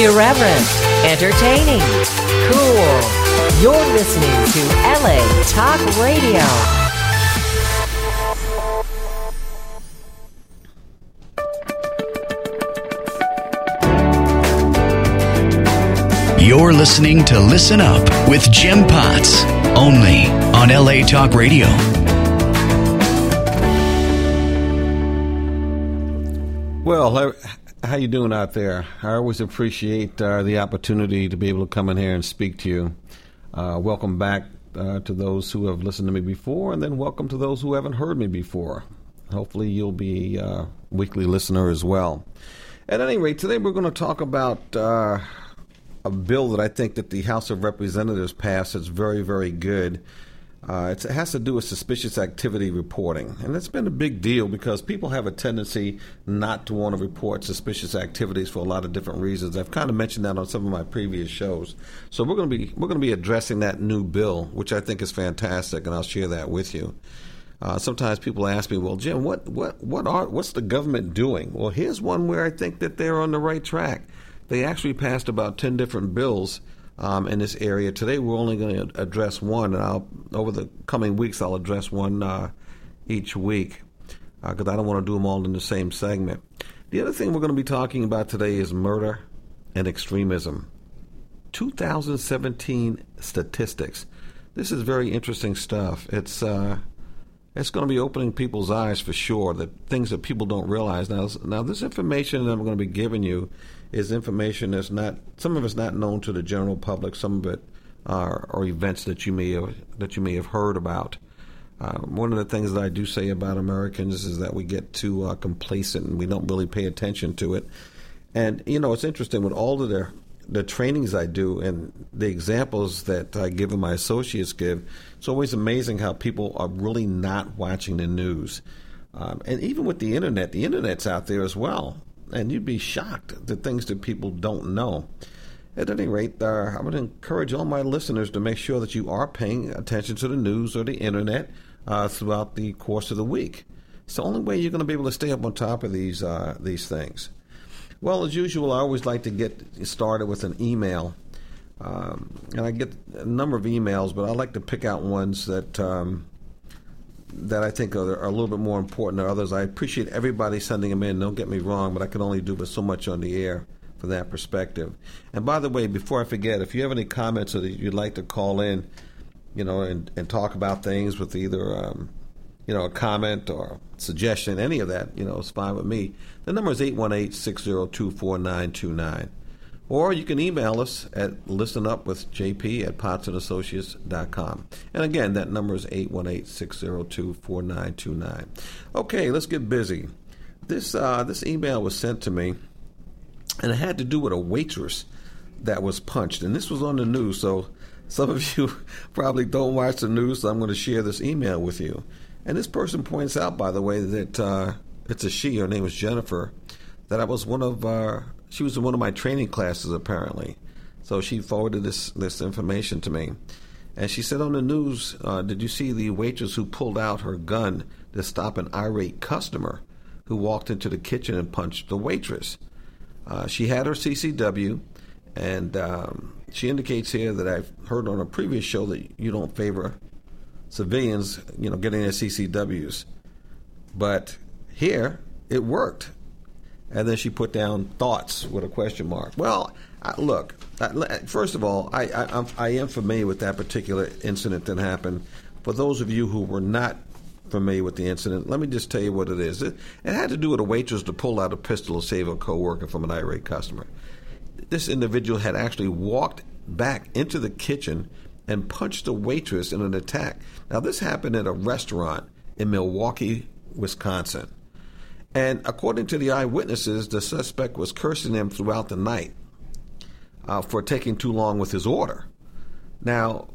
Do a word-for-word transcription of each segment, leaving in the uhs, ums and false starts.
Irreverent, entertaining, cool. You're listening to L A Talk Radio. You're listening to Listen Up with Jim Potts, only on L A Talk Radio. Well, how you doing out there? I always appreciate uh, the opportunity to be able to come in here and speak to you. Uh, welcome back uh, to those who have listened to me before, and then welcome to those who haven't heard me before. Hopefully you'll be a weekly listener as well. At any rate, today we're going to talk about uh, a bill that I think that the House of Representatives passed that's very, very good. Uh, it's, it has to do with suspicious activity reporting. And it's been a big deal because people have a tendency not to want to report suspicious activities for a lot of different reasons. I've kind of mentioned that on some of my previous shows. So we're going to be we're going to be addressing that new bill, which I think is fantastic, and I'll share that with you. Uh, sometimes people ask me, well, Jim, what what what are what's the government doing? Well, here's one where I think that they're on the right track. They actually passed about ten different bills Um, in this area. Today we're only going to address one, and I'll, over the coming weeks I'll address one uh, each week because uh, I don't want to do them all in the same segment. The other thing we're going to be talking about today is murder and extremism. two thousand seventeen statistics. This is very interesting stuff. It's uh, it's going to be opening people's eyes for sure, that things that people don't realize. Now, now this information that I'm going to be giving you is information that's not, some of it's not known to the general public, some of it are, are events that you may have, that you may have heard about. Uh, one of the things that I do say about Americans is that we get too uh, complacent and we don't really pay attention to it. And, you know, it's interesting with all of the, the trainings I do and the examples that I give and my associates give, it's always amazing how people are really not watching the news. Um, and even with the Internet, the Internet's out there as well. And you'd be shocked at the things that people don't know. At any rate, uh, I would encourage all my listeners to make sure that you are paying attention to the news or the Internet uh, throughout the course of the week. It's the only way you're going to be able to stay up on top of these uh, these things. Well, as usual, I always like to get started with an email. Um, and I get a number of emails, but I like to pick out ones that Um, that I think are, are a little bit more important than others. I appreciate everybody sending them in. Don't get me wrong, but I can only do but so much on the air from that perspective. And by the way, before I forget, if you have any comments or that you'd like to call in, you know, and, and talk about things with either, um, you know, a comment or suggestion, any of that, you know, it's fine with me. The number is eight one eight, six zero two, four nine two nine. Or you can email us at listenupwithjp at potsandassociates dot com. And again, that number is eight one eight, six zero two, four nine two nine. Okay, let's get busy. This uh, this email was sent to me, and it had to do with a waitress that was punched. And this was on the news, so some of you probably don't watch the news, so I'm going to share this email with you. And this person points out, by the way, that uh, it's a she. Her name was Jennifer, that I was one of... Uh, She was in one of my training classes, apparently. So she forwarded this, this information to me. And she said on the news, uh, did you see the waitress who pulled out her gun to stop an irate customer who walked into the kitchen and punched the waitress? Uh, she had her C C W, and um, she indicates here that I've heard on a previous show that you don't favor civilians, you know, getting their C C Ws. But here, it worked. And then she put down thoughts with a question mark. Well, I, look, I, first of all, I, I, I'm, I am familiar with that particular incident that happened. For those of you who were not familiar with the incident, let me just tell you what it is. It, it had to do with a waitress to pull out a pistol to save a coworker from an irate customer. This individual had actually walked back into the kitchen and punched the waitress in an attack. Now, this happened at a restaurant in Milwaukee, Wisconsin. And according to the eyewitnesses, the suspect was cursing them throughout the night uh, for taking too long with his order. Now,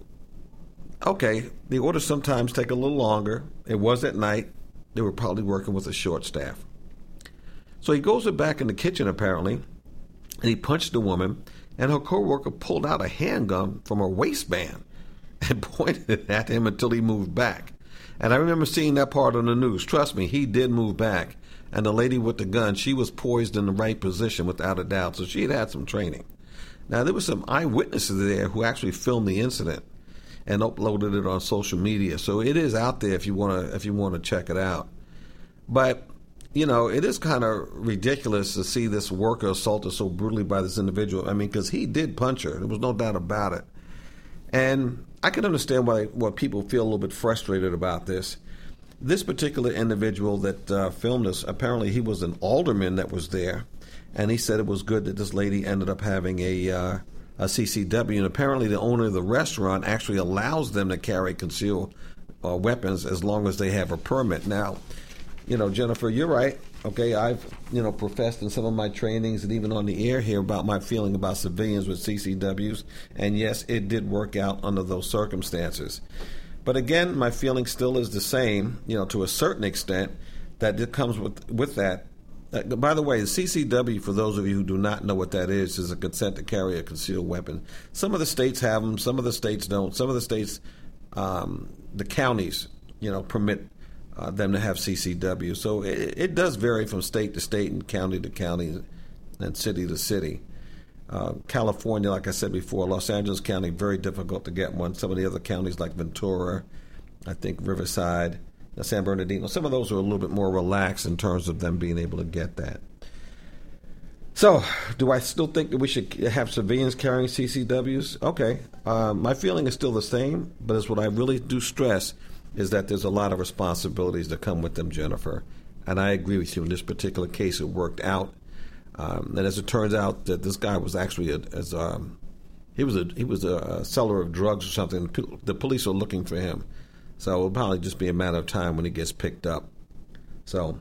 okay, the orders sometimes take a little longer. It was at night. They were probably working with a short staff. So he goes back in the kitchen, apparently, and he punched the woman, and her coworker pulled out a handgun from her waistband and pointed it at him until he moved back. And I remember seeing that part on the news. Trust me, he did move back. And the lady with the gun, she was poised in the right position without a doubt. So she had had some training. Now, there were some eyewitnesses there who actually filmed the incident and uploaded it on social media. So it is out there if you want to if you want to check it out. But, you know, it is kind of ridiculous to see this worker assaulted so brutally by this individual. I mean, because he did punch her. There was no doubt about it. And I can understand why, why people feel a little bit frustrated about this. This particular individual that uh, filmed this, apparently he was an alderman that was there. And he said it was good that this lady ended up having a, uh, a C C W. And apparently the owner of the restaurant actually allows them to carry concealed uh, weapons as long as they have a permit. Now, you know, Jennifer, you're right. Okay, I've, you know, professed in some of my trainings and even on the air here about my feeling about civilians with C C Ws. And yes, it did work out under those circumstances. But again, my feeling still is the same, you know, to a certain extent, that it comes with, with that. Uh, by the way, the C C W, for those of you who do not know what that is, is a consent to carry a concealed weapon. Some of the states have them, some of the states don't. Some of the states, um, the counties, you know, permit uh, them to have C C W. So it, it does vary from state to state and county to county and city to city. Uh, California, like I said before, Los Angeles County, very difficult to get one. Some of the other counties like Ventura, I think Riverside, San Bernardino, some of those are a little bit more relaxed in terms of them being able to get that. So, do I still think that we should have civilians carrying C C Ws? Okay. Uh, my feeling is still the same, but it's what I really do stress is that there's a lot of responsibilities that come with them, Jennifer. And I agree with you. In this particular case, it worked out. Um, and as it turns out, that this guy was actually a, as um, he was a he was a seller of drugs or something. The police are looking for him. So it'll probably just be a matter of time when he gets picked up. So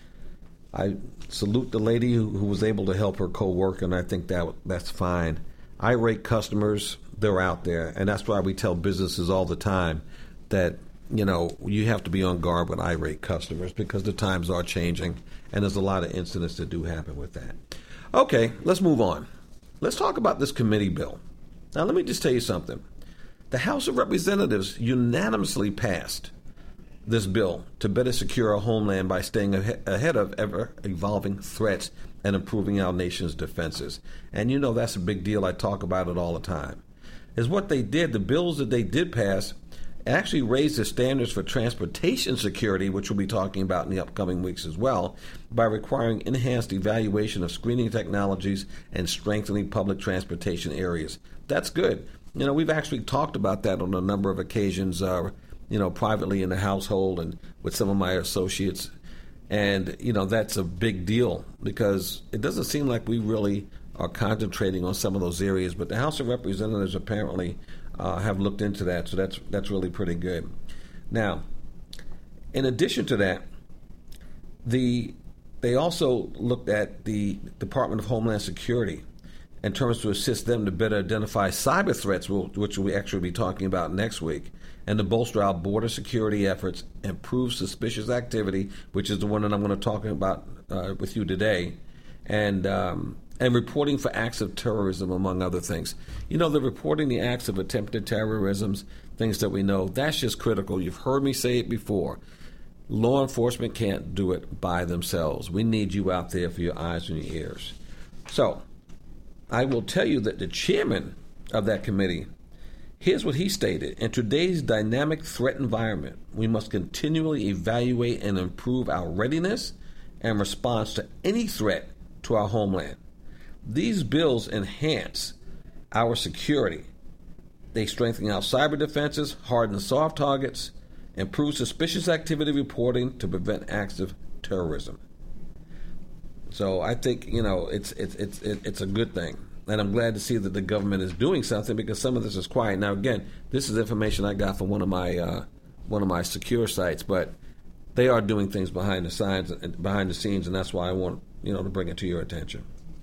I salute the lady who, who was able to help her co-worker, and I think that that's fine. Irate customers, they're out there, and that's why we tell businesses all the time that, you know, you have to be on guard with irate customers because the times are changing, and there's a lot of incidents that do happen with that. Okay, let's move on. Let's talk about this committee bill. Now, let me just tell you something. The House of Representatives unanimously passed this bill to better secure our homeland by staying ahead of ever-evolving threats and improving our nation's defenses. And you know that's a big deal. I talk about it all the time. Is what they did, the bills that they did pass actually raised the standards for transportation security, which we'll be talking about in the upcoming weeks as well, by requiring enhanced evaluation of screening technologies and strengthening public transportation areas. That's good. You know, we've actually talked about that on a number of occasions, uh, you know, privately in the household and with some of my associates. And, you know, that's a big deal because it doesn't seem like we really are concentrating on some of those areas. But the House of Representatives apparently uh, have looked into that, so that's that's really pretty good. Now, in addition to that, the they also looked at the Department of Homeland Security in terms to assist them to better identify cyber threats, which we'll actually be talking about next week, and to bolster our border security efforts, improve suspicious activity, which is the one that I'm going to talk about uh, with you today, and um, and reporting for acts of terrorism, among other things. You know, the reporting the acts of attempted terrorisms, things that we know, that's just critical. You've heard me say it before. Law enforcement can't do it by themselves. We need you out there for your eyes and your ears. So, I will tell you that the chairman of that committee, here's what he stated. In today's dynamic threat environment, we must continually evaluate and improve our readiness and response to any threat to our homeland. These bills enhance our security. They strengthen our cyber defenses, harden soft targets, improve suspicious activity reporting to prevent acts of terrorism. So I think, you know, it's it's it's it's a good thing. And I'm glad to see that the government is doing something because some of this is quiet. Now, again, this is information I got from one of my uh, one of my secure sites, but they are doing things behind the scenes, behind the scenes, and that's why I want, you know, to bring it to your attention.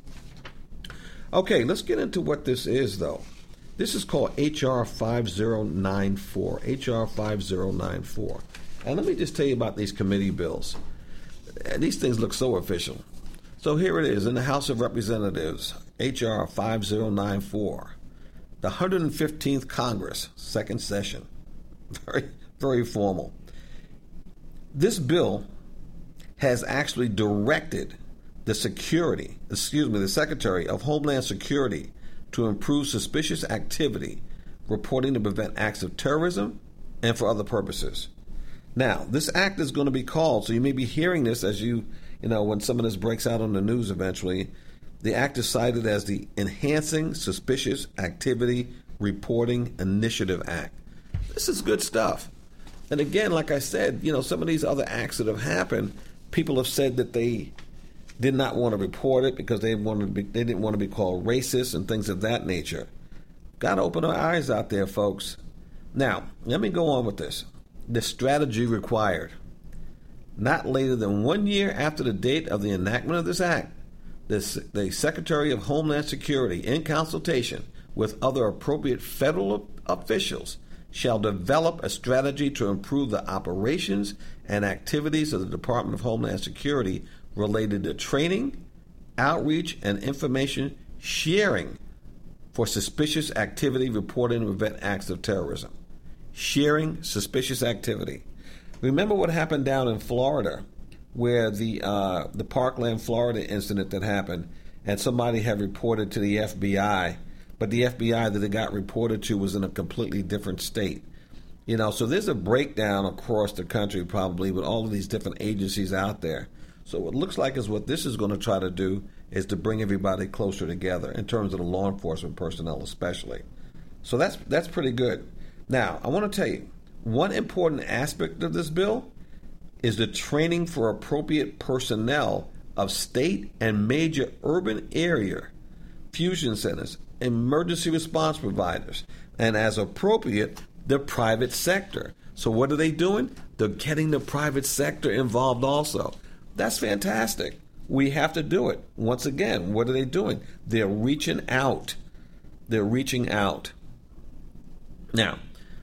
Okay, let's get into what this is, though. This is called H R five oh nine four. H R five oh nine four. And let me just tell you about these committee bills. These things look so official. So here it is in the House of Representatives, H R five oh nine four, the one hundred fifteenth Congress, second session. Very, very formal. This bill has actually directed the security, excuse me, the Secretary of Homeland Security to improve suspicious activity, reporting to prevent acts of terrorism, and for other purposes. Now, this act is going to be called, so you may be hearing this as you, you know, when some of this breaks out on the news eventually. The act is cited as the Enhancing Suspicious Activity Reporting Initiative Act. This is good stuff. And again, like I said, you know, some of these other acts that have happened, people have said that they did not want to report it because they wanted to be, they didn't want to be called racist and things of that nature. Got to open our eyes out there, folks. Now, let me go on with this. The strategy required. Not later than one year after the date of the enactment of this act, this, the Secretary of Homeland Security, in consultation with other appropriate federal officials, shall develop a strategy to improve the operations and activities of the Department of Homeland Security related to training, outreach, and information sharing for suspicious activity reporting to prevent acts of terrorism. Sharing suspicious activity. Remember what happened down in Florida, where the uh, the Parkland, Florida incident that happened, and somebody had reported to the F B I, but the F B I that it got reported to was in a completely different state. You know, so there's a breakdown across the country probably with all of these different agencies out there. So what looks like is what this is going to try to do is to bring everybody closer together in terms of the law enforcement personnel especially. So that's that's pretty good. Now, I want to tell you, one important aspect of this bill is the training for appropriate personnel of state and major urban area fusion centers, emergency response providers, and as appropriate, the private sector. So what are they doing? They're getting the private sector involved also. That's fantastic. We have to do it. Once again, what are they doing? They're reaching out. They're reaching out. Now,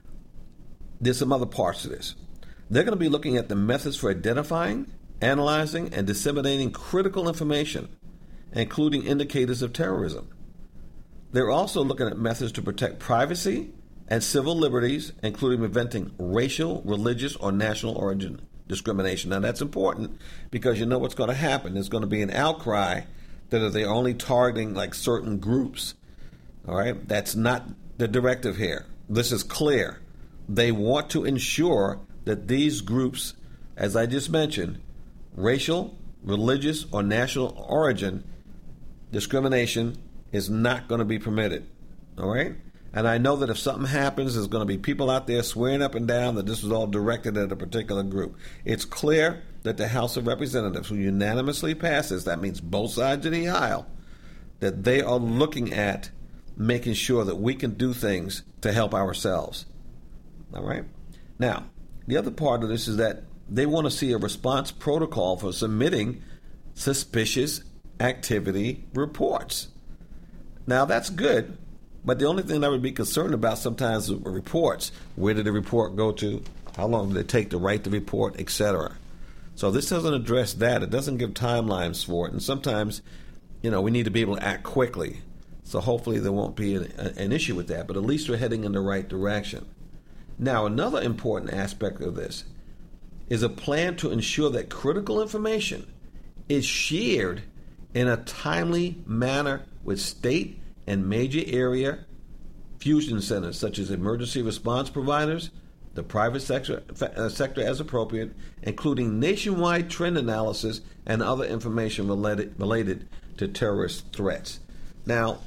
there's some other parts to this. They're going to be looking at the methods for identifying, analyzing, and disseminating critical information, including indicators of terrorism. They're also looking at methods to protect privacy and civil liberties, including preventing racial, religious, or national origin discrimination. Now, that's important because you know what's going to happen. There's going to be an outcry that they're only targeting like certain groups. All right? That's not the directive here. This is clear. They want to ensure that these groups, as I just mentioned, racial, religious, or national origin discrimination is not going to be permitted. All right? And I know that if something happens, there's going to be people out there swearing up and down that this was all directed at a particular group. It's clear that the House of Representatives, who unanimously passes, that means both sides of the aisle, that they are looking at making sure that we can do things to help ourselves. All right? Now, the other part of this is that they want to see a response protocol for submitting suspicious activity reports. Now, that's good, but the only thing I would be concerned about sometimes with reports, where did the report go to, how long did it take to write the report, et cetera. So this doesn't address that. It doesn't give timelines for it, and sometimes, you know, we need to be able to act quickly. So hopefully there won't be an, an issue with that, but at least we're heading in the right direction. Now, another important aspect of this is a plan to ensure that critical information is shared in a timely manner with state and major area fusion centers, such as emergency response providers, the private sector, uh, sector as appropriate, including nationwide trend analysis and other information related, related to terrorist threats. Now,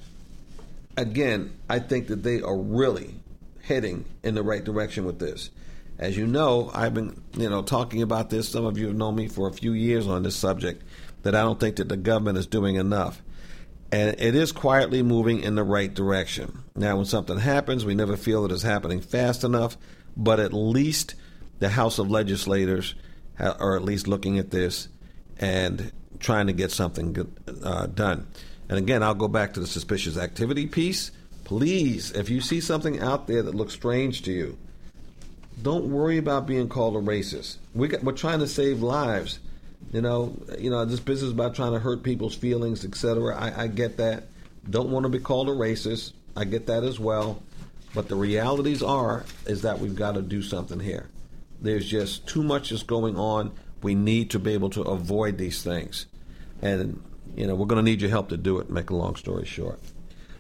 again, I think that they are really heading in the right direction with this. As you know, I've been, you know, talking about this. Some of you have known me for a few years on this subject, that I don't think that the government is doing enough. And it is quietly moving in the right direction. Now, when something happens, we never feel that it's happening fast enough, but at least the House of Legislators are at least looking at this and trying to get something good, uh, done. And again, I'll go back to the suspicious activity piece. Please, if you see something out there that looks strange to you, don't worry about being called a racist. We got, we're trying to save lives. You know, you know, this business about trying to hurt people's feelings, et cetera. I, I get that. Don't want to be called a racist. I get that as well. But the realities are is that we've got to do something here. There's just too much that's going on. We need to be able to avoid these things. And, you know, we're going to need your help to do it, make a long story short.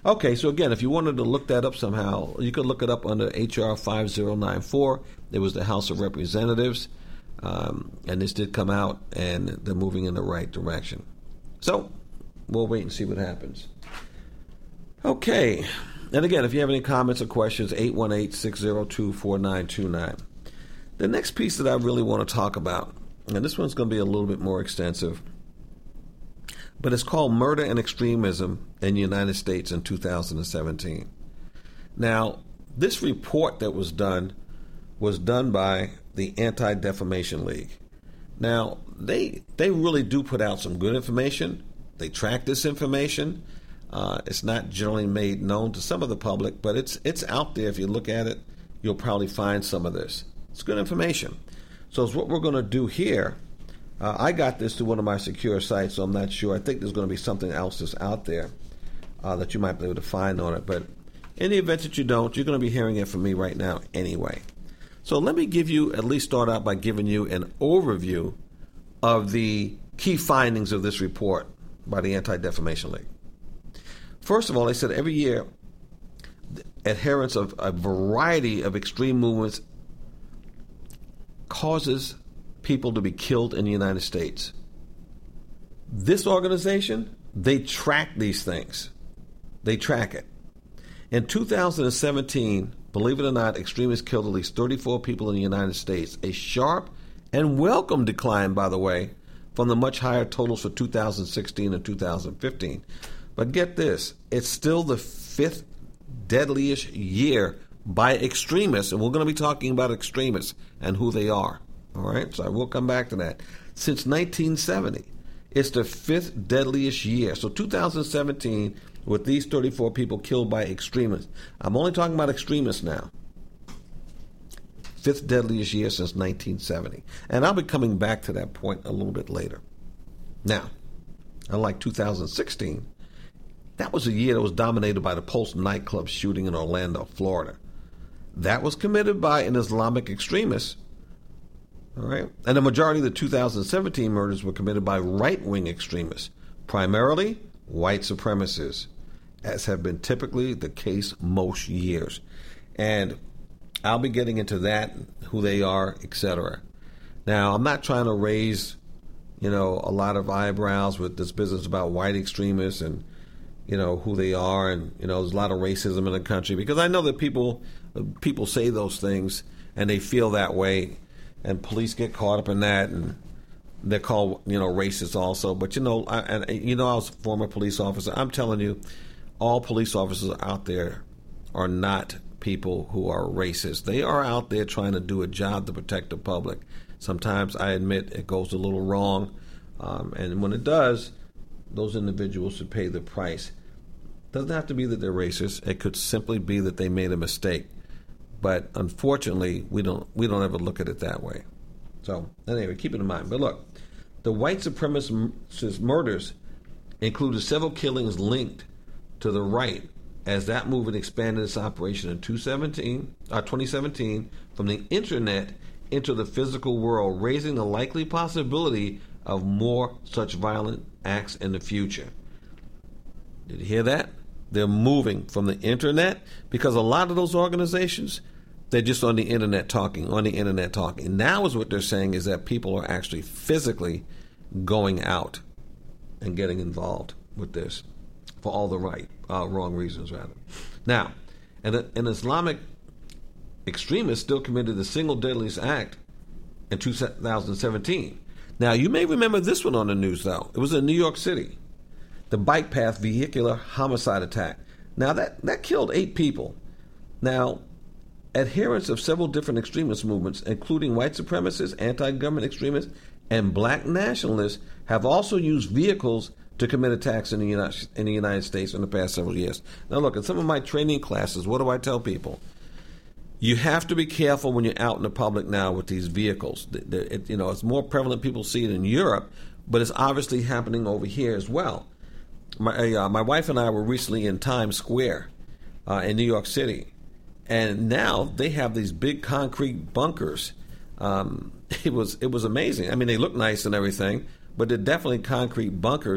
Okay, so again, if you wanted to look that up somehow, you could look it up under H R five oh nine four. It was the House of Representatives, um, and this did come out, and they're moving in the right direction. So we'll wait and see what happens. Okay, and again, if you have any comments or questions, eight one eight, six oh two, four nine two nine. The next piece that I really want to talk about, and this one's going to be a little bit more extensive, but it's called Murder and Extremism in the United States in two thousand seventeen. Now, this report that was done was done by the Anti-Defamation League. Now, they they really do put out some good information. They track this information. Uh, it's not generally made known to some of the public, but it's it's out there. If you look at it, you'll probably find some of this. It's good information. So it's what we're going to do here. Uh, I got this to one of my secure sites, so I'm not sure. I think there's going to be something else that's out there uh, that you might be able to find on it. But in the event that you don't, you're going to be hearing it from me right now anyway. So let me give you, at least start out by giving you an overview of the key findings of this report by the Anti-Defamation League. First of all, they said every year, adherents of a variety of extreme movements causes people to be killed in the United States. This organization, they track these things. They track it. In two thousand seventeen, believe it or not, extremists killed at least thirty-four people in the United States, a sharp and welcome decline, by the way, from the much higher totals for two thousand sixteen and two thousand fifteen. But get this, it's still the fifth deadliest year by extremists, and we're going to be talking about extremists and who they are. All right, so I will come back to that. Since nineteen seventy, it's the fifth deadliest year. So two thousand seventeen, with these thirty-four people killed by extremists. I'm only talking about extremists now. Fifth deadliest year since nineteen seventy. And I'll be coming back to that point a little bit later. Now, unlike two thousand sixteen, that was a year that was dominated by the Pulse nightclub shooting in Orlando, Florida. That was committed by an Islamic extremist. All right. And the majority of the two thousand seventeen murders were committed by right-wing extremists, primarily white supremacists, as have been typically the case most years. And I'll be getting into that, who they are, et cetera. Now, I'm not trying to raise, you know, a lot of eyebrows with this business about white extremists and, you know, who they are, and, you know, there's a lot of racism in the country, because I know that people people say those things and they feel that way. And police get caught up in that, and they're called, you know, racist also. But, you know, I, and you know, I was a former police officer. I'm telling you, all police officers out there are not people who are racist. They are out there trying to do a job to protect the public. Sometimes, I admit, it goes a little wrong. Um, and when it does, those individuals should pay the price. It doesn't have to be that they're racist. It could simply be that they made a mistake. But unfortunately, we don't we don't ever look at it that way. So anyway, keep it in mind. But look, the white supremacist murders included several killings linked to the right, as that movement expanded its operation in twenty seventeen from the internet into the physical world, raising the likely possibility of more such violent acts in the future. Did you hear that? They're moving from the internet, because a lot of those organizations, they're just on the internet talking, on the internet talking. Now is what they're saying is that people are actually physically going out and getting involved with this for all the right, uh, wrong reasons, rather. Now, an, an Islamic extremist still committed the single deadliest act in two thousand seventeen. Now, you may remember this one on the news, though. It was in New York City. The bike path vehicular homicide attack. Now, that, that killed eight people. Now, adherents of several different extremist movements, including white supremacists, anti-government extremists, and black nationalists, have also used vehicles to commit attacks in the United, in the United States in the past several years. Now, look, in some of my training classes, what do I tell people? You have to be careful when you're out in the public now with these vehicles. It, it, you know, it's more prevalent. People see it in Europe, but it's obviously happening over here as well. My, uh, my wife and I were recently in Times Square uh, in New York City, and now they have these big concrete bunkers. Um, it was it was amazing. I mean, they look nice and everything, but they're definitely concrete bunkers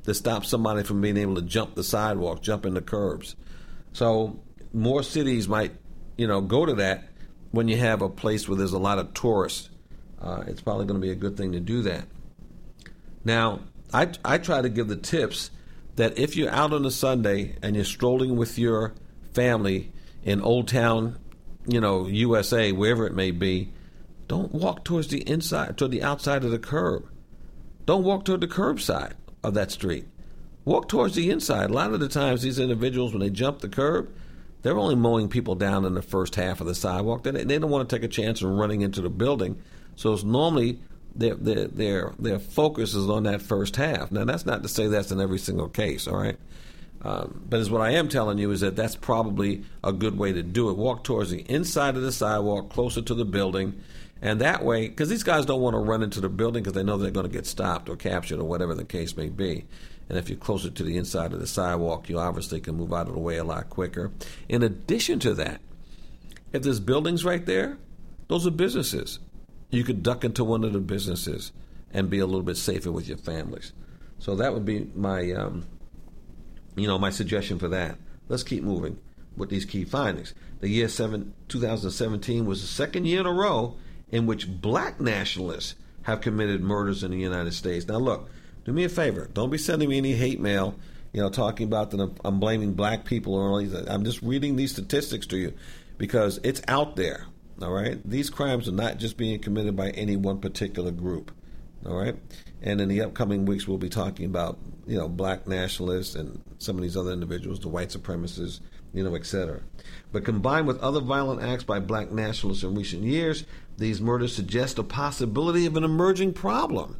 that stops somebody from being able to jump the sidewalk, jump in the curbs. So more cities might, you know, go to that when you have a place where there's a lot of tourists. Uh, it's probably going to be a good thing to do that. Now, I, I try to give the tips that if you're out on a Sunday and you're strolling with your family in Old Town, you know, U S A, wherever it may be, don't walk towards the inside, toward the outside of the curb. Don't walk toward the curbside of that street. Walk towards the inside. A lot of the times these individuals, when they jump the curb, they're only mowing people down in the first half of the sidewalk. They, they don't want to take a chance of running into the building. So it's normally their, their, their, their focus is on that first half. Now, that's not to say that's in every single case, all right? Um, but as what I am telling you is that that's probably a good way to do it. Walk towards the inside of the sidewalk, closer to the building. And that way, because these guys don't want to run into the building because they know they're going to get stopped or captured or whatever the case may be. And if you're closer to the inside of the sidewalk, you obviously can move out of the way a lot quicker. In addition to that, if there's buildings right there, those are businesses. You could duck into one of the businesses and be a little bit safer with your families. So that would be my, um, you know, my suggestion for that. Let's keep moving with these key findings. The year seven, twenty seventeen was the second year in a row in which black nationalists have committed murders in the United States. Now, look, do me a favor. Don't be sending me any hate mail, you know, talking about that I'm, I'm blaming black people or anything. I'm just reading these statistics to you because it's out there, all right? These crimes are not just being committed by any one particular group, all right? And in the upcoming weeks, we'll be talking about, you know, black nationalists and some of these other individuals, the white supremacists, you know, et cetera. But combined with other violent acts by black nationalists in recent years, these murders suggest a possibility of an emerging problem.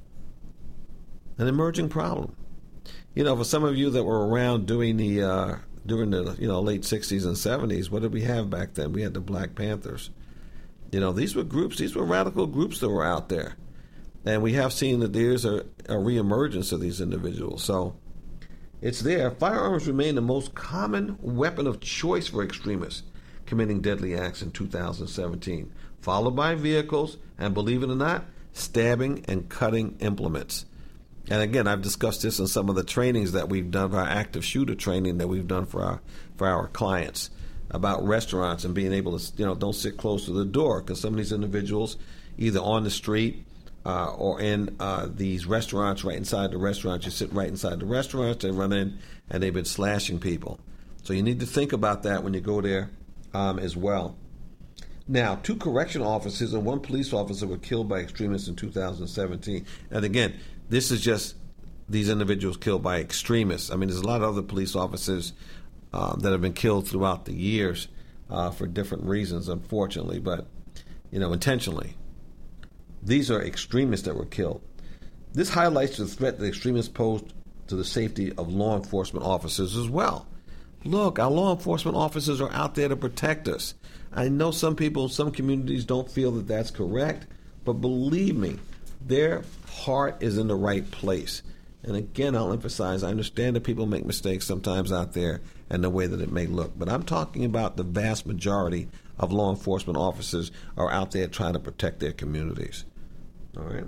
An emerging problem. You know, for some of you that were around during the uh, during the you know late sixties and seventies, what did we have back then? We had the Black Panthers. You know, these were groups, these were radical groups that were out there. And we have seen that there's a, a reemergence of these individuals. So it's there. Firearms remain the most common weapon of choice for extremists committing deadly acts in two thousand seventeen, followed by vehicles and, believe it or not, stabbing and cutting implements. And again, I've discussed this in some of the trainings that we've done, our active shooter training that we've done for our for our clients about restaurants and being able to, you know, don't sit close to the door because some of these individuals, either on the street uh, or in uh, these restaurants, right inside the restaurant, you sit right inside the restaurant, they run in and they've been slashing people. So you need to think about that when you go there um, as well. Now, two correctional officers and one police officer were killed by extremists in two thousand seventeen. And again, this is just these individuals killed by extremists. I mean, there's a lot of other police officers uh, that have been killed throughout the years uh, for different reasons, unfortunately, but, you know, intentionally. These are extremists that were killed. This highlights the threat that extremists pose to the safety of law enforcement officers as well. Look, our law enforcement officers are out there to protect us. I know some people, some communities don't feel that that's correct, but believe me, their heart is in the right place. And again, I'll emphasize, I understand that people make mistakes sometimes out there and the way that it may look, but I'm talking about the vast majority of law enforcement officers are out there trying to protect their communities. All right.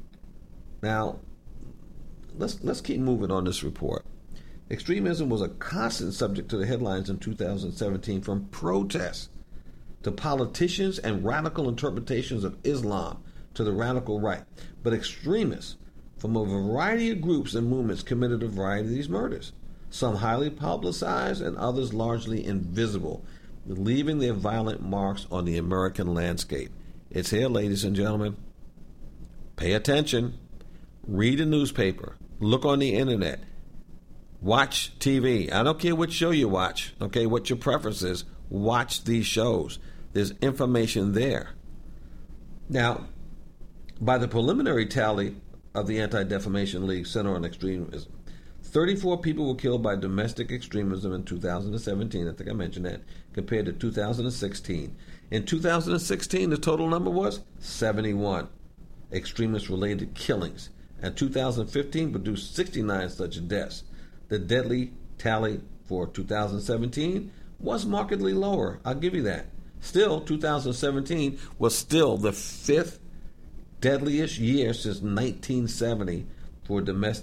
Now, let's let's keep moving on this report. Extremism was a constant subject to the headlines in two thousand seventeen, from protests to politicians and radical interpretations of Islam to the radical right. But extremists from a variety of groups and movements committed a variety of these murders, some highly publicized and others largely invisible, leaving their violent marks on the American landscape. It's here, ladies and gentlemen. Pay attention. Read a newspaper. Look on the internet. Watch T V. I don't care what show you watch, okay, what your preference is. Watch these shows. There's information there. Now, by the preliminary tally of the Anti-Defamation League Center on Extremism, thirty-four people were killed by domestic extremism in two thousand seventeen. I think I mentioned that, compared to two thousand sixteen. In two thousand sixteen, the total number was seventy-one extremist-related killings, and two thousand fifteen produced sixty-nine such deaths. The deadly tally for two thousand seventeen was markedly lower. I'll give you that. Still, two thousand seventeen was still the fifth deadliest year since nineteen seventy for domestic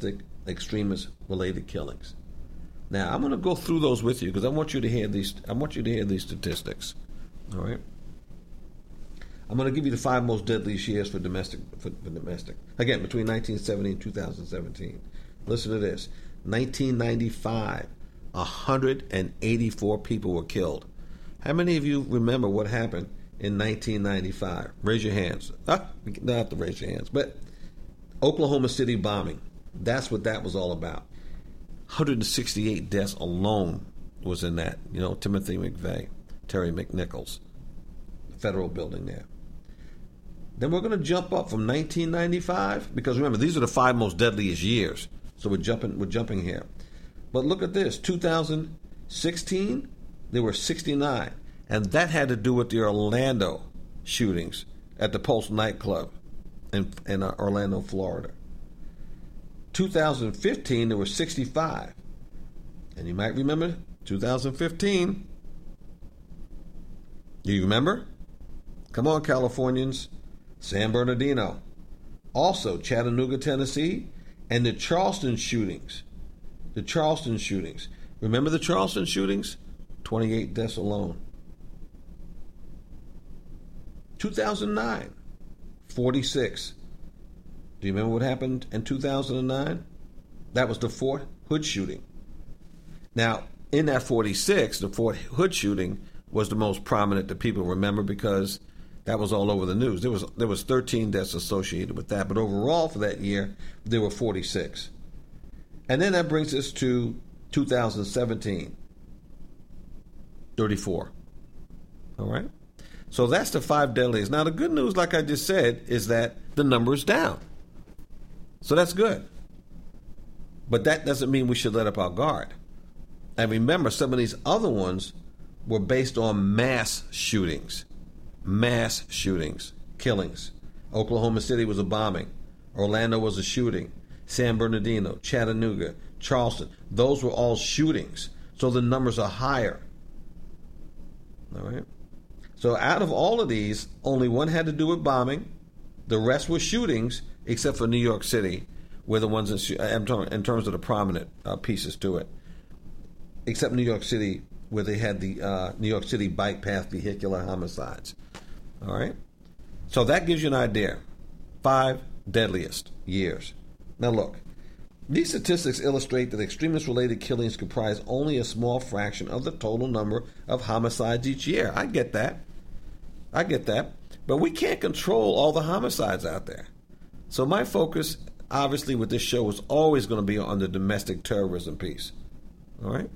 extremist-related killings. Now, I'm going to go through those with you because I want you to hear these. I want you to hear these statistics. All right. I'm going to give you the five most deadliest years for domestic. For, for domestic. Again, between nineteen seventy and two thousand seventeen. Listen to this. nineteen ninety-five, one hundred eighty-four people were killed. How many of you remember what happened in nineteen ninety-five? Raise your hands. Ah, you don't have to raise your hands. But Oklahoma City bombing. That's what that was all about. one hundred sixty-eight deaths alone was in that. You know, Timothy McVeigh, Terry McNichols, the federal building there. Then we're going to jump up from nineteen ninety-five, because remember, these are the five most deadliest years. So we're jumping, we're jumping here. But look at this, two thousand sixteen, there were sixty-nine. And that had to do with the Orlando shootings at the Pulse nightclub in, in uh, Orlando, Florida. two thousand fifteen, there were sixty-five. And you might remember two thousand fifteen. Do you remember? Come on, Californians. San Bernardino. Also, Chattanooga, Tennessee, and the Charleston shootings. The Charleston shootings. Remember the Charleston shootings? twenty-eight deaths alone. two thousand nine, forty-six. Do you remember what happened in two thousand nine? That was the Fort Hood shooting. Now, in that forty-six, the Fort Hood shooting was the most prominent that people remember because that was all over the news. There was there was thirteen deaths associated with that, but overall for that year, there were forty-six. And then that brings us to two thousand seventeen, thirty-four. All right? So that's the five deadliest. Now, the good news, like I just said, is that the number is down. So that's good. But that doesn't mean we should let up our guard. And remember, some of these other ones were based on mass shootings. Mass shootings, killings. Oklahoma City was a bombing. Orlando was a shooting. San Bernardino, Chattanooga, Charleston. Those were all shootings. So the numbers are higher. All right. So out of all of these, only one had to do with bombing. The rest were shootings, except for New York City, were the ones in, in terms of the prominent uh, pieces to it. Except New York City, where they had the uh, New York City bike path vehicular homicides. All right? So that gives you an idea. Five deadliest years. Now look, these statistics illustrate that extremist-related killings comprise only a small fraction of the total number of homicides each year. I get that. I get that. But we can't control all the homicides out there. So my focus, obviously, with this show is always going to be on the domestic terrorism piece. All right?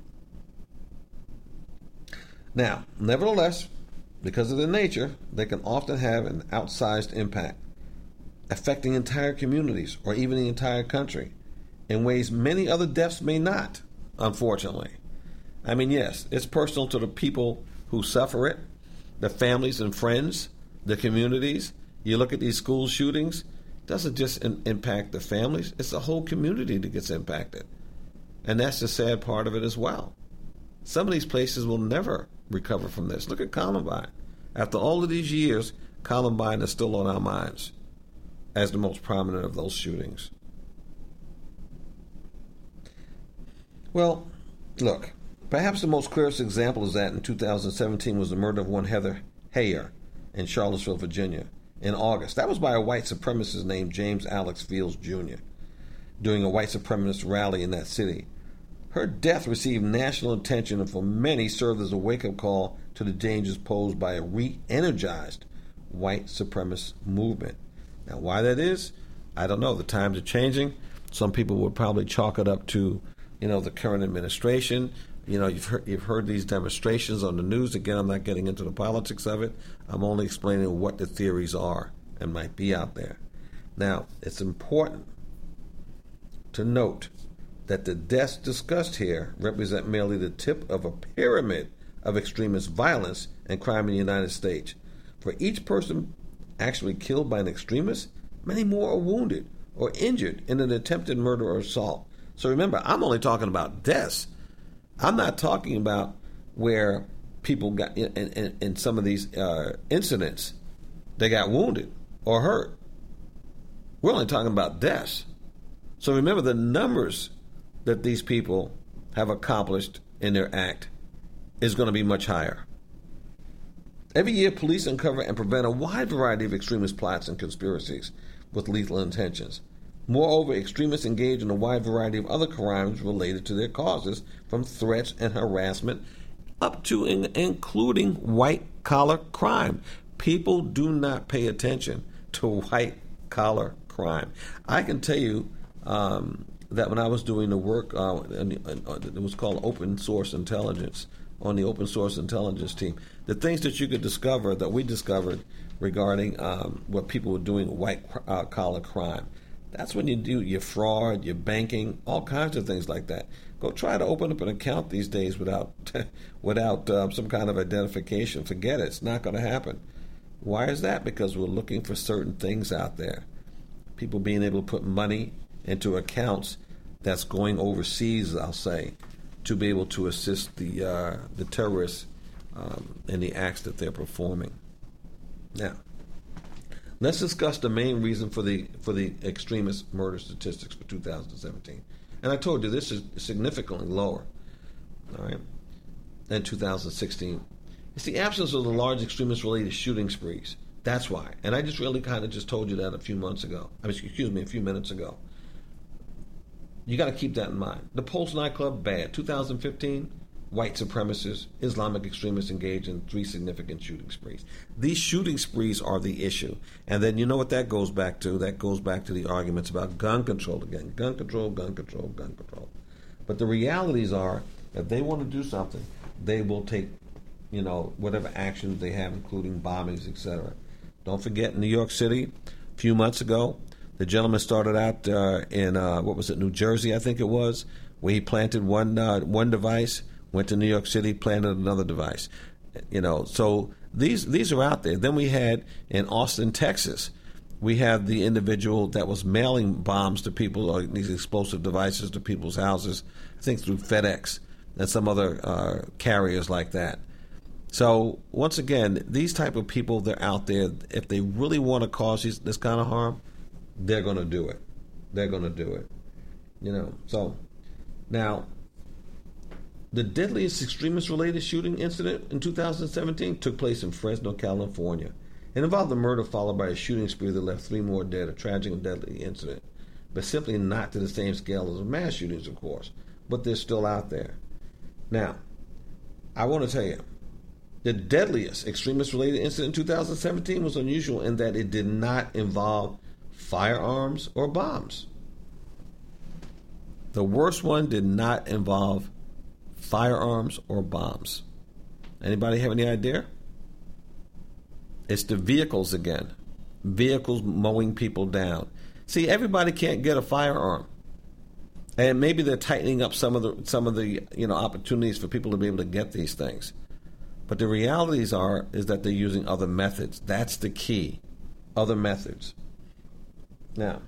Now, nevertheless, because of their nature, they can often have an outsized impact, affecting entire communities or even the entire country in ways many other deaths may not, unfortunately. I mean, yes, it's personal to the people who suffer it, the families and friends, the communities. You look at these school shootings, it doesn't just in- impact the families, it's the whole community that gets impacted. And that's the sad part of it as well. Some of these places will never recover from this. Look at Columbine. After all of these years, Columbine is still on our minds as the most prominent of those shootings. Well, look, perhaps the most clearest example is that in two thousand seventeen was the murder of one Heather Heyer in Charlottesville, Virginia, in August. That was by a white supremacist named James Alex Fields Junior during a white supremacist rally in that city. Her death received national attention and for many served as a wake-up call to the dangers posed by a re-energized white supremacist movement. Now, why that is, I don't know. The times are changing. Some people would probably chalk it up to, you know, the current administration. You know, you've heard, you've heard these demonstrations on the news. Again, I'm not getting into the politics of it. I'm only explaining what the theories are and might be out there. Now, it's important to note that the deaths discussed here represent merely the tip of a pyramid of extremist violence and crime in the United States. For each person actually killed by an extremist, many more are wounded or injured in an attempted murder or assault. So remember, I'm only talking about deaths. I'm not talking about where people got, in, in, in some of these uh, incidents, they got wounded or hurt. We're only talking about deaths. So remember, the numbers that these people have accomplished in their act is going to be much higher. Every year, police uncover and prevent a wide variety of extremist plots and conspiracies with lethal intentions. Moreover, extremists engage in a wide variety of other crimes related to their causes, from threats and harassment up to in, including white-collar crime. People do not pay attention to white-collar crime. I can tell you um, that when I was doing the work, uh, it was called open source intelligence, on the open source intelligence team, the things that you could discover, that we discovered regarding um, what people were doing with white-collar crime. That's when you do your fraud, your banking, all kinds of things like that. Go try to open up an account these days without without uh, some kind of identification. Forget it. It's not going to happen. Why is that? Because we're looking for certain things out there. People being able to put money into accounts that's going overseas, I'll say, to be able to assist the uh, the terrorists um, in the acts that they're performing. Now, let's discuss the main reason for the for the extremist murder statistics for two thousand seventeen. And I told you this is significantly lower, all right, than two thousand sixteen. It's the absence of the large extremist-related shooting sprees. That's why. And I just really kind of just told you that a few months ago. I mean, excuse me, a few minutes ago. You got to keep that in mind. The Pulse nightclub, bad. two thousand fifteen, white supremacists, Islamic extremists engaged in three significant shooting sprees. These shooting sprees are the issue. And then you know what that goes back to? That goes back to the arguments about gun control again. Gun control, gun control, gun control. But the realities are, if they want to do something, they will take, you know, whatever actions they have, including bombings, et cetera. Don't forget, in New York City, a few months ago, the gentleman started out uh, in, uh, what was it, New Jersey, I think it was, where he planted one uh, one device, went to New York City, planted another device. You know, so these these are out there. Then we had in Austin, Texas, we have the individual that was mailing bombs to people, or these explosive devices to people's houses, I think through FedEx and some other uh, carriers like that. So once again, these type of people, they're out there. If they really want to cause these, this kind of harm, they're going to do it. They're going to do it. You know, so now, the deadliest extremist-related shooting incident in two thousand seventeen took place in Fresno, California. It involved a murder followed by a shooting spree that left three more dead, a tragic and deadly incident, but simply not to the same scale as mass shootings, of course, but they're still out there. Now, I want to tell you, the deadliest extremist-related incident in two thousand seventeen was unusual in that it did not involve firearms or bombs. The worst one did not involve firearms or bombs. Anybody have any idea? It's the vehicles again. Vehicles mowing people down. See, everybody can't get a firearm. And maybe they're tightening up some of the some of the you know opportunities for people to be able to get these things. But the realities are is that they're using other methods. That's the key. Other methods. Now,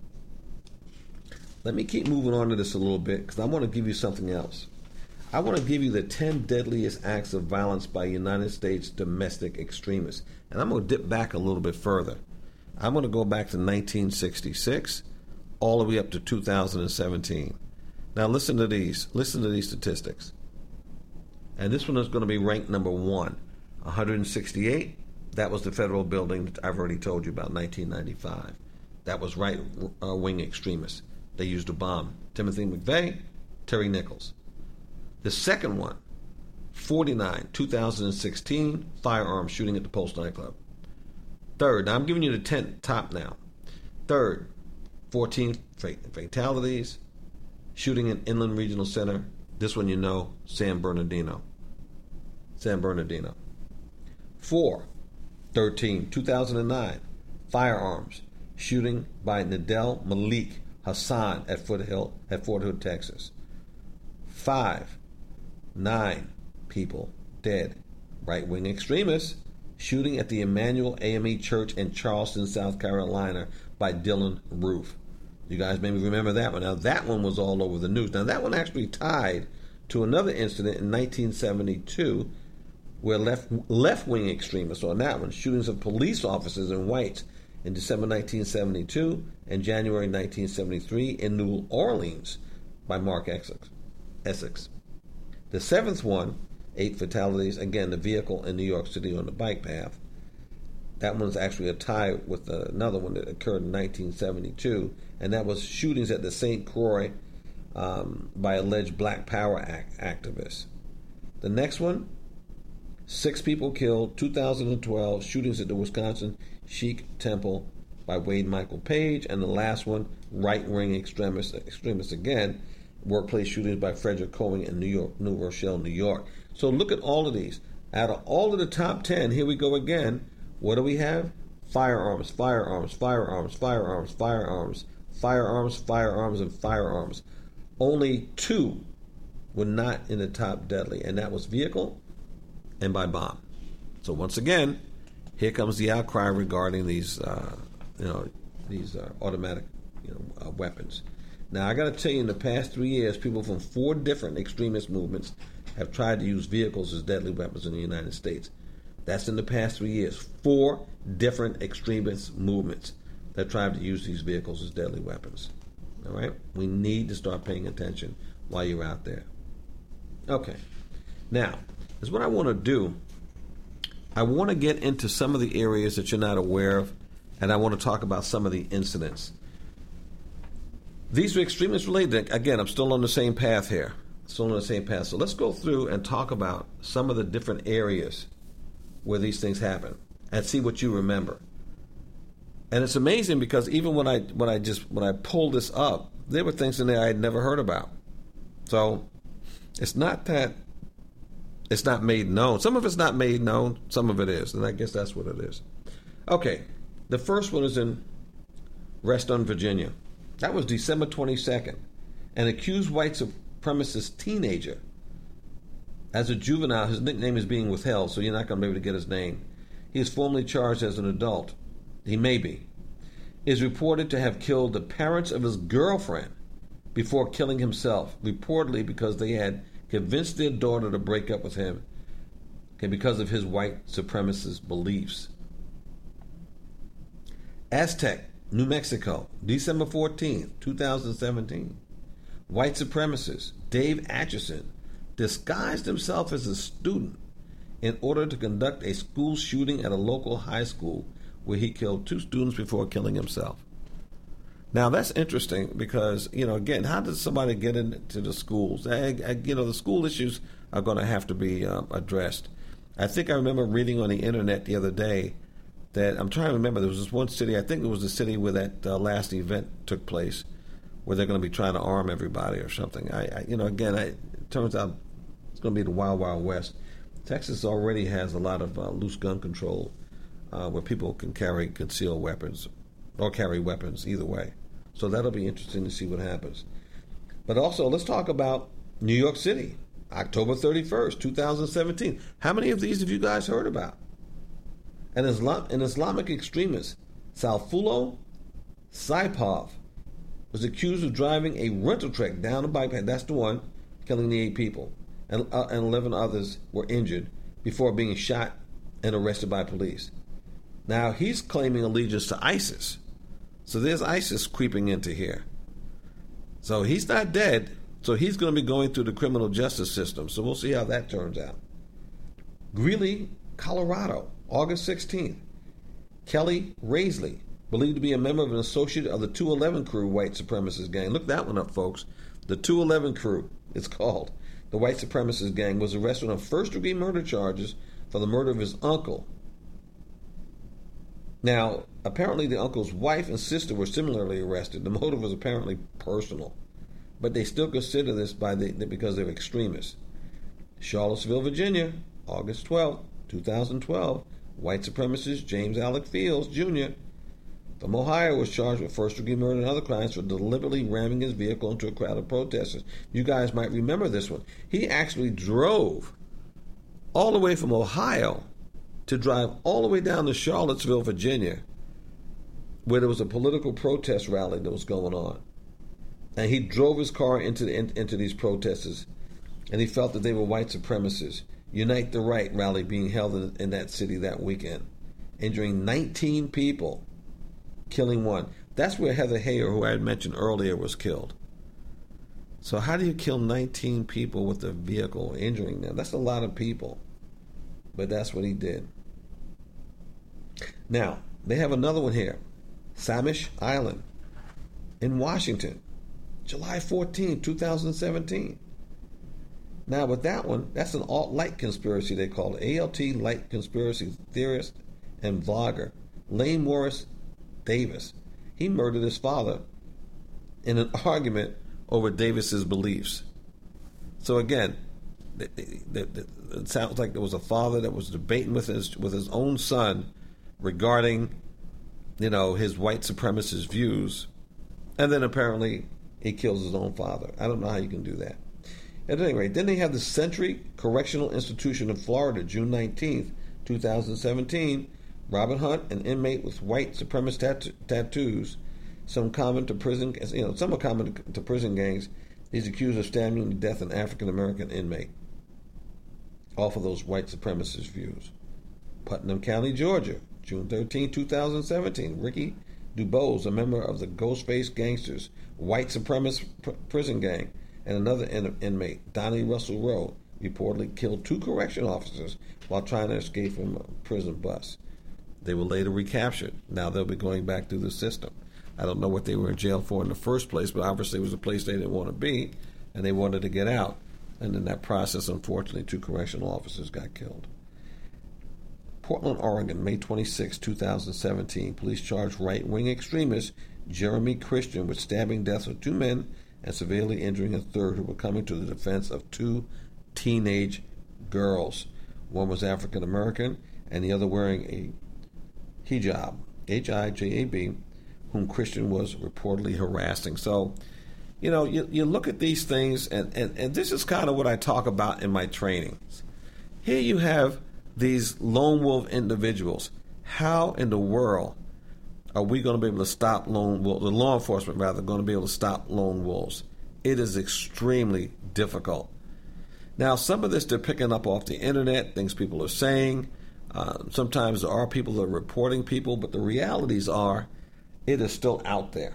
let me keep moving on to this a little bit because I want to give you something else. I want to give you the ten deadliest acts of violence by United States domestic extremists. And I'm going to dip back a little bit further. I'm going to go back to nineteen sixty-six all the way up to two thousand seventeen. Now listen to these. Listen to these statistics. And this one is going to be ranked number one. one hundred sixty-eight, that was the federal building that I've already told you about, nineteen ninety-five. That was right-wing extremists. They used a bomb. Timothy McVeigh, Terry Nichols. The second one, forty-nine, two thousand sixteen, firearm shooting at the Pulse nightclub. Third, now I'm giving you the ten top now. Third, fourteen fatalities, shooting in Inland Regional Center. This one you know, San Bernardino. San Bernardino. Four, thirteen, two thousand nine, firearms, shooting by Nadel Malik Hassan at Foothill, at Fort Hood, Texas. Five, nine people dead. Right-wing extremists shooting at the Emmanuel A M E Church in Charleston, South Carolina by Dylan Roof. You guys maybe remember that one. Now, that one was all over the news. Now, that one actually tied to another incident in nineteen seventy-two where left, left-wing extremists, on that one, shootings of police officers and whites in December nineteen seventy-two and January nineteen seventy-three in New Orleans by Mark Essex. The seventh one, eight fatalities, again, the vehicle in New York City on the bike path. That one's actually a tie with another one that occurred in nineteen seventy-two, and that was shootings at the Saint Croix um, by alleged Black Power act- activists. The next one, six people killed, two thousand twelve, shootings at the Wisconsin Sikh Temple by Wade Michael Page. And the last one, right-wing extremists, extremists again, workplace shootings by Frederick Cohen in New York, New Rochelle, New York. So look at all of these. Out of all of the top ten, here we go again. What do we have? Firearms, firearms, firearms, firearms, firearms, firearms, firearms, and firearms. Only two were not in the top deadly, and that was vehicle and by bomb. So once again, here comes the outcry regarding these, uh, you know, these uh, automatic, you know, uh, weapons. Now I got to tell you, in the past three years, people from four different extremist movements have tried to use vehicles as deadly weapons in the United States. That's in the past three years. Four different extremist movements that tried to use these vehicles as deadly weapons. All right? We need to start paying attention while you're out there. Okay. Now, is what I want to do. I want to get into some of the areas that you're not aware of, and I want to talk about some of the incidents. These are extremist related. Again, I'm still on the same path here. Still on the same path. So let's go through and talk about some of the different areas where these things happen and see what you remember. And it's amazing because even when I when I just when I pulled this up, there were things in there I had never heard about. So it's not that it's not made known. Some of it's not made known, some of it is, and I guess that's what it is. Okay, the first one is in Reston, Virginia. That was December twenty-second. An accused white supremacist teenager, as a juvenile, his nickname is being withheld, so you're not going to be able to get his name. He is formally charged as an adult. He may be. Is reported to have killed the parents of his girlfriend before killing himself, reportedly because they had convinced their daughter to break up with him, okay, because of his white supremacist beliefs. Aztec, New Mexico, December fourteenth, twenty seventeen. White supremacist Dave Atchison disguised himself as a student in order to conduct a school shooting at a local high school where he killed two students before killing himself. Now, that's interesting because, you know, again, how does somebody get into the schools? I, I, you know, the school issues are going to have to be um, addressed. I think I remember reading on the internet the other day that, I'm trying to remember, there was this one city, I think it was the city where that uh, last event took place, where they're going to be trying to arm everybody or something. I, I you know, again, I, it turns out it's going to be the Wild Wild West. Texas already has a lot of uh, loose gun control uh, where people can carry concealed weapons or carry weapons either way. So that'll be interesting to see what happens. But also, let's talk about New York City, October thirty-first, twenty seventeen. How many of these have you guys heard about? An, Islam, an Islamic extremist, Sayfullo Saipov, was accused of driving a rental truck down a bike path. That's the one, killing the eight people. And, uh, and eleven others were injured before being shot and arrested by police. Now, he's claiming allegiance to ISIS. So there's ISIS creeping into here. So he's not dead. So he's going to be going through the criminal justice system. So we'll see how that turns out. Greeley, Colorado, August sixteenth. Kelly Raisley, believed to be a member of an associate of the two eleven Crew white supremacist gang. Look that one up, folks. The two eleven Crew, it's called. The white supremacist gang was arrested on first-degree murder charges for the murder of his uncle. Now, apparently the uncle's wife and sister were similarly arrested. The motive was apparently personal, but they still consider this by the, because they're extremists. Charlottesville, Virginia, August twelfth, twenty twelve. White supremacist James Alec Fields, Junior from Ohio was charged with first-degree murder and other crimes for deliberately ramming his vehicle into a crowd of protesters. You guys might remember this one. He actually drove all the way from Ohio to drive all the way down to Charlottesville, Virginia, where there was a political protest rally that was going on. And he drove his car into the, in, into these protesters, and he felt that they were white supremacists. Unite the Right rally being held in, in that city that weekend, injuring nineteen people. killing one. That's where Heather Heyer, who I had mentioned earlier, was killed. So how do you kill nineteen people with a vehicle, injuring them? That's a lot of people. But that's what he did. Now, they have another one here. Samish Island in Washington, July fourteenth, twenty seventeen. Now, with that one, that's an alt-light conspiracy, they call it. A L T light conspiracy theorist and vlogger Lane Morris Davis. He murdered his father in an argument over Davis's beliefs. So again, it, it, it sounds like there was a father that was debating with his with his own son regarding, you know, his white supremacist views, and then apparently he kills his own father. I don't know how you can do that. At any rate, then they have the Century Correctional Institution in Florida, June nineteenth, twenty seventeen. Robin Hunt, an inmate with white supremacist tat- tattoos, some common to prison, you know, some are common to, to prison gangs. He's accused of stabbing to death an African American inmate off of those white supremacist views. Putnam County, Georgia, June thirteenth, twenty seventeen. Ricky DuBose, a member of the Ghostface Gangsters, white supremacist pr- prison gang, and another in- inmate, Donnie Russell Rowe, reportedly killed two correctional officers while trying to escape from a prison bus. They were later recaptured. Now they'll be going back through the system. I don't know what they were in jail for in the first place, but obviously it was a place they didn't want to be, and they wanted to get out. And in that process, unfortunately, two correctional officers got killed. Portland, Oregon, May twenty-sixth, twenty seventeen. Police charged right-wing extremist Jeremy Christian with stabbing deaths of two men and severely injuring a third who were coming to the defense of two teenage girls. One was African American and the other wearing a hijab, H I J A B, whom Christian was reportedly harassing. So, you know, you, you look at these things, and, and, and this is kind of what I talk about in my trainings. Here you have these lone wolf individuals. How in the world are we going to be able to stop lone wolves, the law enforcement rather, going to be able to stop lone wolves? It is extremely difficult. Now, some of this they're picking up off the internet, things people are saying. Uh, sometimes there are people that are reporting people, but the realities are it is still out there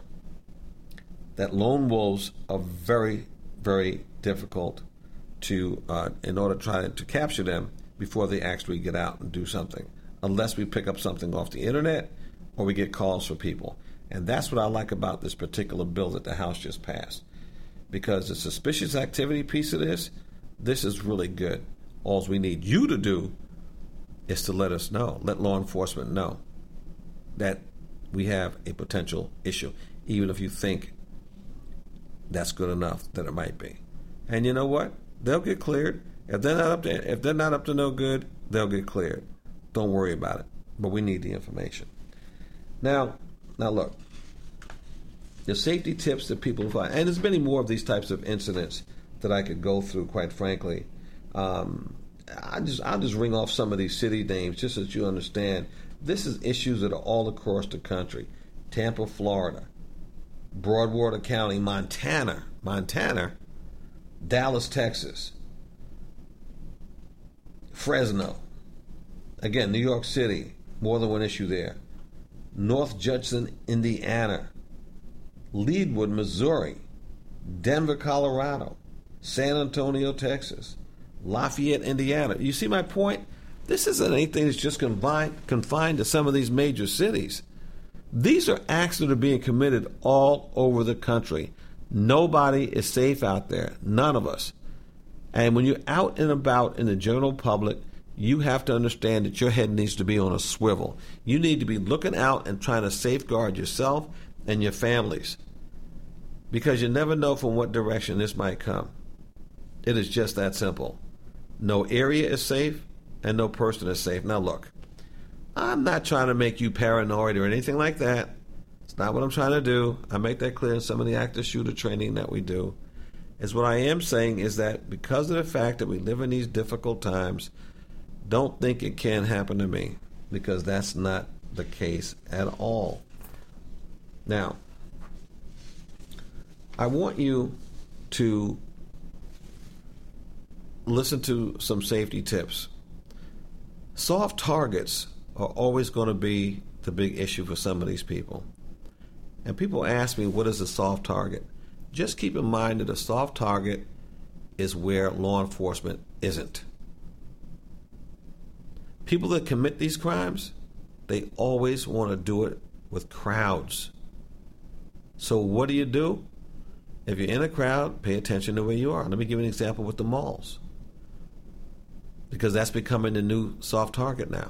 that lone wolves are very, very difficult to, uh, in order to try to capture them before they actually get out and do something, unless we pick up something off the internet or we get calls for people. And that's what I like about this particular bill that the House just passed, because the suspicious activity piece of this, this is really good. All we need you to do is to let us know, let law enforcement know that we have a potential issue, even if you think that's good enough that it might be. And you know what? They'll get cleared. If they're not up to, if they're not up to no good, they'll get cleared. Don't worry about it. But we need the information. Now, now look, the safety tips that people find, and there's many more of these types of incidents that I could go through, quite frankly. Um, I just I'll just ring off some of these city names just so that you understand. This is issues that are all across the country. Tampa, Florida, Broadwater County, Montana, Montana, Dallas, Texas, Fresno, again, New York City, more than one issue there. North Judson, Indiana, Leadwood, Missouri, Denver, Colorado, San Antonio, Texas, Lafayette, Indiana. You see my point? This isn't anything that's just confined, confined to some of these major cities. These are acts that are being committed all over the country. Nobody is safe out there. None of us. And when you're out and about in the general public, you have to understand that your head needs to be on a swivel. You need to be looking out and trying to safeguard yourself and your families, because you never know from what direction this might come. It is just that simple. No area is safe and no person is safe. Now look, I'm not trying to make you paranoid or anything like that. It's not what I'm trying to do. I make that clear in some of the active shooter training that we do. Is what I am saying is that because of the fact that we live in these difficult times, don't think it can happen to me, because that's not the case at all. Now, I want you to listen to some safety tips. Soft targets are always going to be the big issue for some of these people. And people ask me, what is a soft target? Just keep in mind that a soft target is where law enforcement isn't. People that commit these crimes, they always want to do it with crowds. So what do you do? If you're in a crowd, pay attention to where you are. Let me give you an example with the malls, because that's becoming the new soft target now.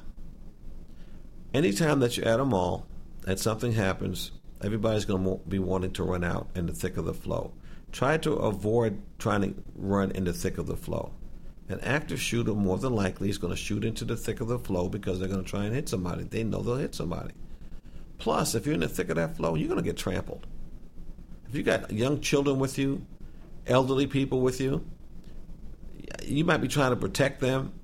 Anytime that you're at a mall and something happens, everybody's going to be wanting to run out in the thick of the flow. Try to avoid trying to run in the thick of the flow. An active shooter more than likely is going to shoot into the thick of the flow because they're going to try and hit somebody. They know they'll hit somebody. Plus, if you're in the thick of that flow, you're going to get trampled. If you got young children with you, elderly people with you, you might be trying to protect them,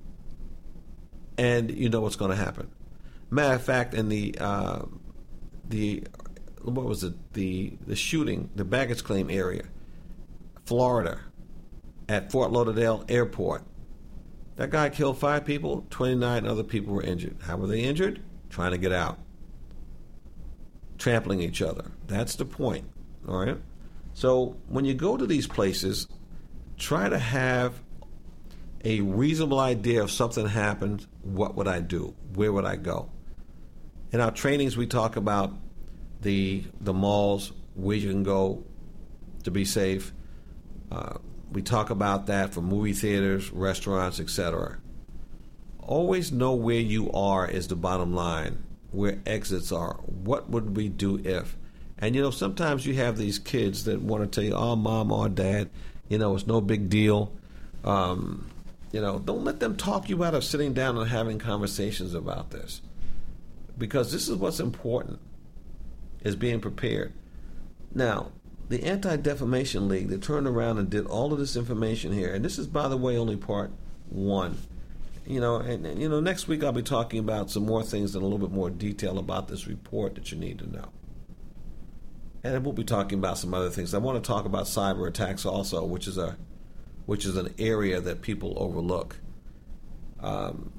and you know what's going to happen. Matter of fact, in the uh, the what was it the the shooting, the baggage claim area, Florida, at Fort Lauderdale Airport, that guy killed five people. twenty-nine other people were injured. How were they injured? Trying to get out, trampling each other. That's the point. All right. So when you go to these places, try to have a reasonable idea if something happened. What would I do? Where would I go? In our trainings, we talk about the the malls, where you can go to be safe. Uh, we talk about that for movie theaters, restaurants, et cetera. Always know where you are is the bottom line, where exits are. What would we do if? And, you know, sometimes you have these kids that want to tell you, oh, mom or dad, you know, it's no big deal. Um, you know, don't let them talk you out of sitting down and having conversations about this. Because this is what's important, is being prepared. Now, the Anti-Defamation League, they turned around and did all of this information here. And this is, by the way, only part one. You know, and, and you know, next week I'll be talking about some more things in a little bit more detail about this report that you need to know. And we'll be talking about some other things. I want to talk about cyber attacks also, which is a, which is an area that people overlook. Um,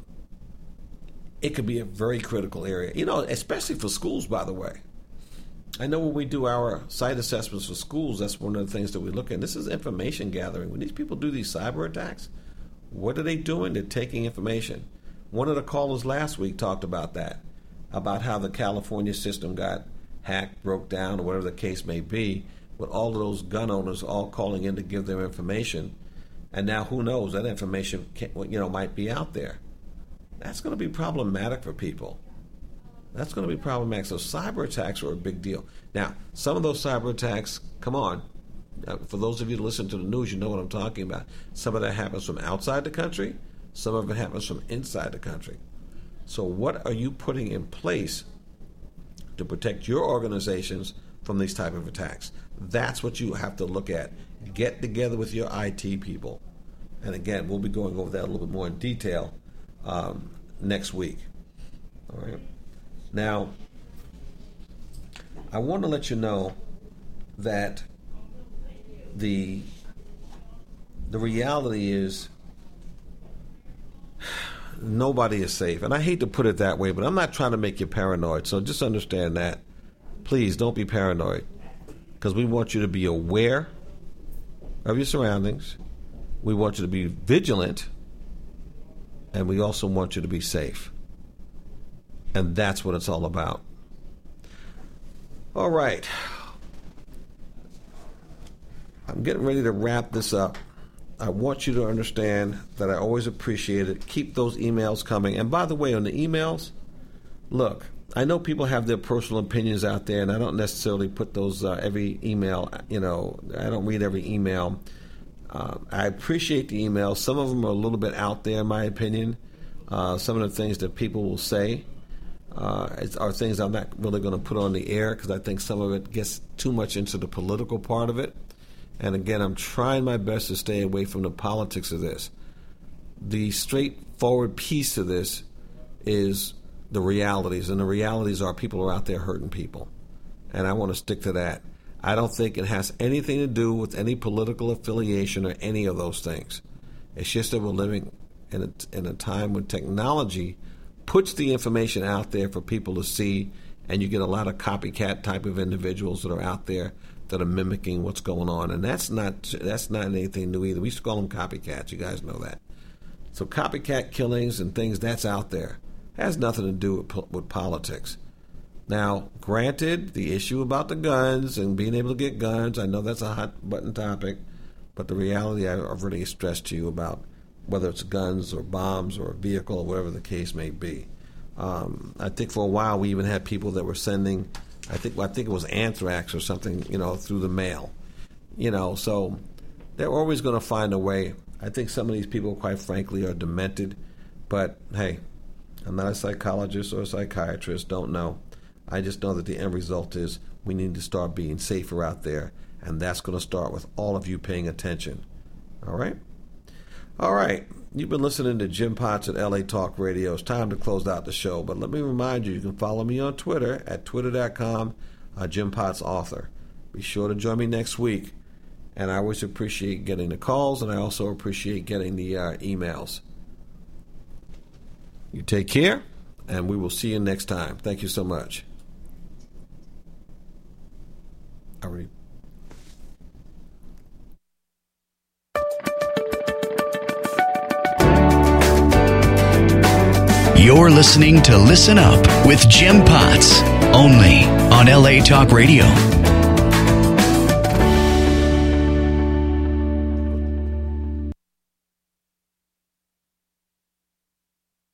it could be a very critical area, you know, especially for schools. By the way, I know when we do our site assessments for schools, that's one of the things that we look at. This is information gathering. When these people do these cyber attacks, what are they doing? They're taking information. One of the callers last week talked about that, about how the California system got hacked, broke down, or whatever the case may be, with all of those gun owners all calling in to give their information. And now who knows, that information can, you know, might be out there. That's going to be problematic for people. That's going to be problematic. So cyber attacks are a big deal. Now, some of those cyber attacks, come on, uh, for those of you that listen to the news, you know what I'm talking about. Some of that happens from outside the country. Some of it happens from inside the country. So what are you putting in place to protect your organizations from these type of attacks? That's what you have to look at. Get together with your I T people. And again, we'll be going over that a little bit more in detail um, next week. All right. Now, I want to let you know that the the reality is nobody is safe. And I hate to put it that way, but I'm not trying to make you paranoid. So just understand that. Please don't be paranoid, because we want you to be aware of your surroundings. We want you to be vigilant, and we also want you to be safe. And that's what it's all about. All right. I'm getting ready to wrap this up. I want you to understand that I always appreciate it. Keep those emails coming. And by the way, on the emails, look, I know people have their personal opinions out there, and I don't necessarily put those uh, every email, you know, I don't read every email. Uh, I appreciate the emails. Some of them are a little bit out there, in my opinion. Uh, some of the things that people will say uh, are things I'm not really going to put on the air, because I think some of it gets too much into the political part of it. And again, I'm trying my best to stay away from the politics of this. The straightforward piece of this is the realities, and the realities are people are out there hurting people. And I want to stick to that. I don't think it has anything to do with any political affiliation or any of those things. It's just that we're living in a, in a time when technology puts the information out there for people to see and you get a lot of copycat type of individuals that are out there that are mimicking what's going on, and that's not that's not anything new either. We used to call them copycats. You guys know that. So copycat killings and things, that's out there. It has nothing to do with, with politics. Now, granted, the issue about the guns and being able to get guns, I know that's a hot button topic, but the reality I've already stressed to you about whether it's guns or bombs or a vehicle or whatever the case may be. Um, I think for a while we even had people that were sending, I think I think it was anthrax or something, you know, through the mail. You know, so they're always going to find a way. I think some of these people, quite frankly, are demented. But, hey, I'm not a psychologist or a psychiatrist, don't know. I just know that the end result is we need to start being safer out there, and that's going to start with all of you paying attention. All right? All right. You've been listening to Jim Potts at L A Talk Radio. It's time to close out the show, but let me remind you, you can follow me on Twitter at twitter dot com, uh, Jim Potts Author. Be sure to join me next week, and I always appreciate getting the calls, and I also appreciate getting the uh, emails. You take care, and we will see you next time. Thank you so much. All right. You're listening to Listen Up with Jim Potts, only on L A Talk Radio.